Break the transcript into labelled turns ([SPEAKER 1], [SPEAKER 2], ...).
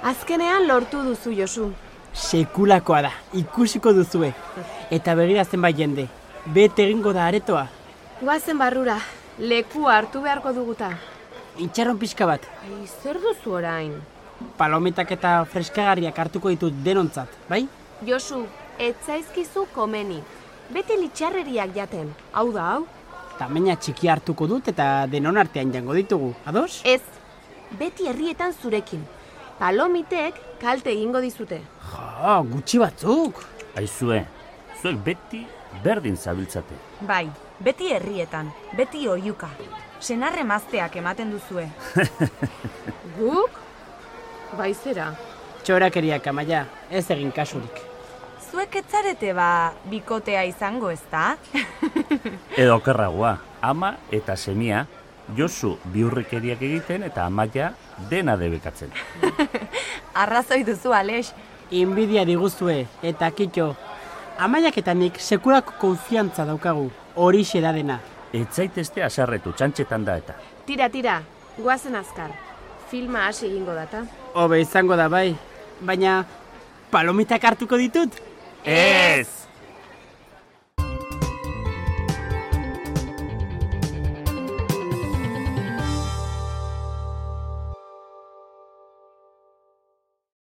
[SPEAKER 1] Azkenean lortu duzu, Josu.
[SPEAKER 2] Sekulakoa da, ikusiko duzue. Eta begira zenbait jende, bete egingo da aretoa.
[SPEAKER 1] Goazen barrura, lekua hartu beharko duguta.
[SPEAKER 2] Itxarron pixka bat.
[SPEAKER 1] Ai, zer duzu orain?
[SPEAKER 2] Palometak eta freskagarriak hartuko ditut denontzat, bai?
[SPEAKER 1] Josu, etzaizkizu komeni. Beti litxarreriak jaten. Hau da, hau?
[SPEAKER 2] Tamaina txiki hartuko dut eta denon artean jango ditugu, ados?
[SPEAKER 1] Ez, beti herrietan zurekin. Palomitek kalte egingo dizute.
[SPEAKER 2] Jo, gutxi batzuk.
[SPEAKER 3] Aizue, zuek beti berdin zabiltzate.
[SPEAKER 4] Bai, beti herrietan, beti oiuka. Senarre mazteak ematen duzue.
[SPEAKER 1] Guk? Baizera.
[SPEAKER 2] Txorakeriak, Amaia, ez egin kasurik.
[SPEAKER 4] Zuek etzarete bikotea izango, ezta?
[SPEAKER 3] Edo okerragoa, ama eta semia, Josu biurrikeriak egiten eta Amaia dena debekatzen.
[SPEAKER 4] Arrazoi duzu, Alex.
[SPEAKER 2] Inbidia diguzue, eta kitxo. Amaiak eta nik sekulako konfiantza daukagu, horixe da dena.
[SPEAKER 3] Etzaitezte asarretu, txantxetan da eta.
[SPEAKER 1] Tira, goazen azkar. Filma hasi egingo data.
[SPEAKER 2] Hobe izango da bai, baina palomitak hartuko ditut?
[SPEAKER 3] Ez!